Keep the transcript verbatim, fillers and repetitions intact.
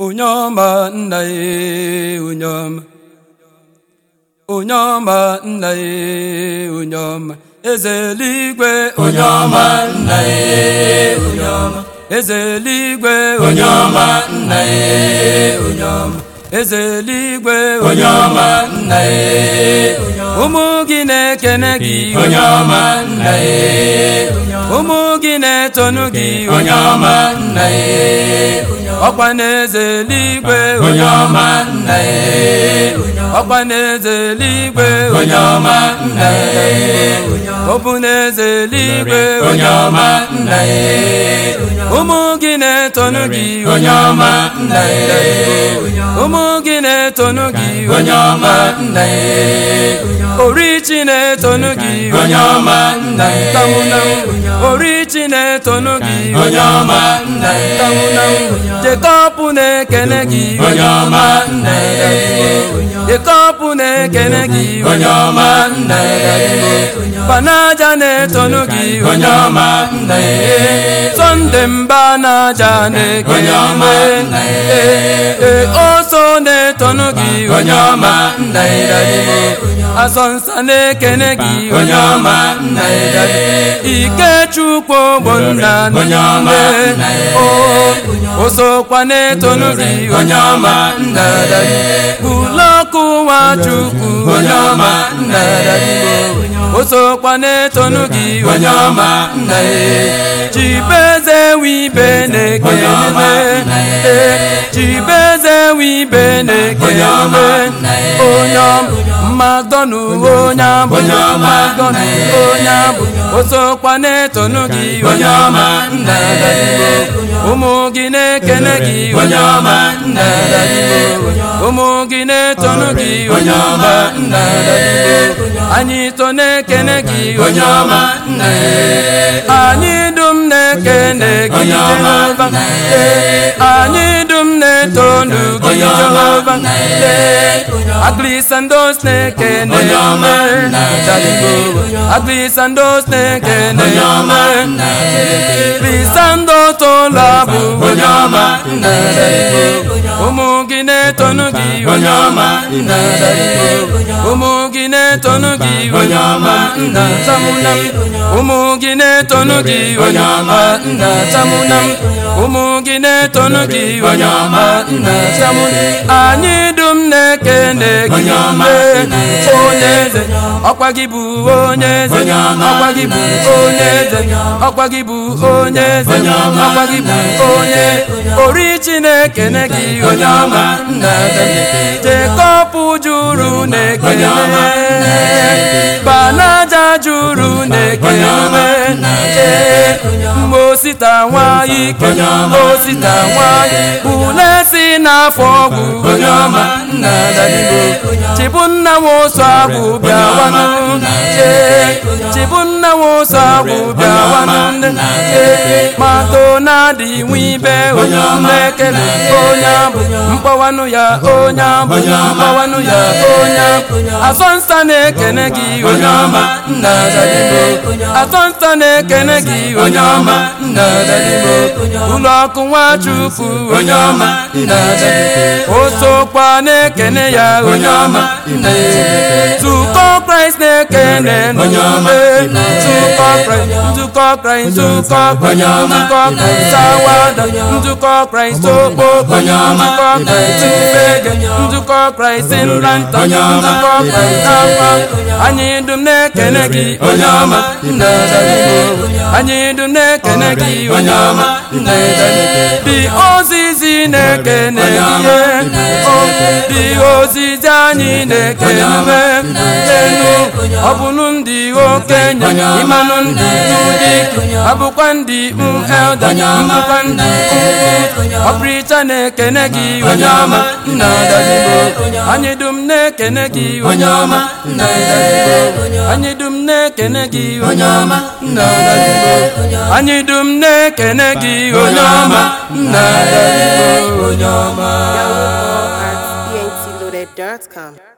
Onyoma nnae onyoma Onyoma nnae onyoma Eze eluigwe Onyoma nnae onyoma Eze eluigwe Onyoma nnae onyoma Eze eluigwe Onyoma nnae ụmụ gị na-ekene gị Onyoma nnae ụmụ gị na-etonu gị Onyoma nnae ọkwa n'eze eluigwe Onyoma nnae ọkwa n'eze eluigwe Onyoma nnae ọ bụ n'eze eluigwe Onyoma nnae ụmụ gị na-etonu gị Onyoma nnae ụmụ gị na-etonu gị Onyoma nnae Orichi na-etonu gị Onyoma nnae Orichi na-etonu gị Onyoma nnae Jekọpụ na-ekene gị Onyoma nnae Jekọpụ na-ekene gị Onyoma nnae Banaja na-etonu gị Onyoma nnae Sunday mba naja na-ekene Onyoma nnae Oso na-etonu gị Onyoma nnae Asọnsa na-ekene gị Onyoma nnae Ikechukwu ogbonna Onyoma nnae osokwa na-etonu gị Onyoma nnae Ụlọkụ Nwachukwu Onyoma nnae osokwa na-etonu gị Onyoma nnae Chibeze wibe na-ekene Chibeze wibe na-ekene Onyoma Magdonu onye abụ Magdonu onye abụ osokwa na-etonu gị Onyoma nnae ụmụ gị na-ekene gị Onyoma nnae ụmụ gị na-etonu gị Onyoma nnae anyị to na-ekene gị Onyoma nnae anyị dum na-ekene gị Jehova anyị dum na-etonu gị Jehova Agrisandos na-ekene Onyoma nnae Agrisandos na-ekene Onyoma nnae Agrisando tolabu Onyoma nnae ụmụ gị na-etonu gị Onyoma nnae ụmụ gị na-etonu gị Onyoma nnatamụnam ụmụ gị na-etonu gị Onyoma nnatamụnam ụmụ gị na-etonu gị Onyoma nnatamụnam anyị dum na-ekene gị Onyoma onye eze ọkwa gị bụ onye eze ọkwa gị bụ onye eze ọkwa gị bụ onye eze ọkwa gị bụ onye Orichi na-ekene gị Onyoma nnae Jekọpụ juru na-ekene Banaja juru na-ekene Mosita nwanyị ike Mosita nwanyị Bulesi n'afọ ọgwụ Onyoma nnae Chibunna nwosu agwụ bịawanụ Chibunna nwosu agwụ bịawanụ Madonna dị nwibe na-ekele onye abụ mkpọwanụ ya onye abụ mkpọwanụ ya onye abụ Asọnsa na-ekene gị Onyoma nnae Asọnsa na-ekene gị Onyoma nnae Ụlọkụ Nwachukwu Onyoma nnae osokwa na-ekene ya Onyoma nnae Nzukọ Kraịst na-ekene Onyoma Nzukọ Kraịst Nzukọ Kraịst Nzukọ Kraịst Nzukọ Kraịst Awada Nzukọ Kraịst Okpoko Nzukọ Kraịst Mbege Nzukọ Kraịst Nlanta Nzukọ Kraịst Awa anyị dum na-ekene gị Onyoma nnae anyị dum na-ekene gị Onyoma nnae dị ozizi na-ekene gị dị ozizi anyị na-ekene enu ọ bụrụ ndị okenye ịmanụ ndị ndị abụkwa ndị elda mbụkwa ndị ọpụrịcha na-ekene gị Onyoma nnae anyị dum na-ekene gị Onyoma nnae anyị dum na-ekene gị Onyoma nnae anyị dum na-ekene gị Onyoma nnae Onyoma at e n t loaded dot com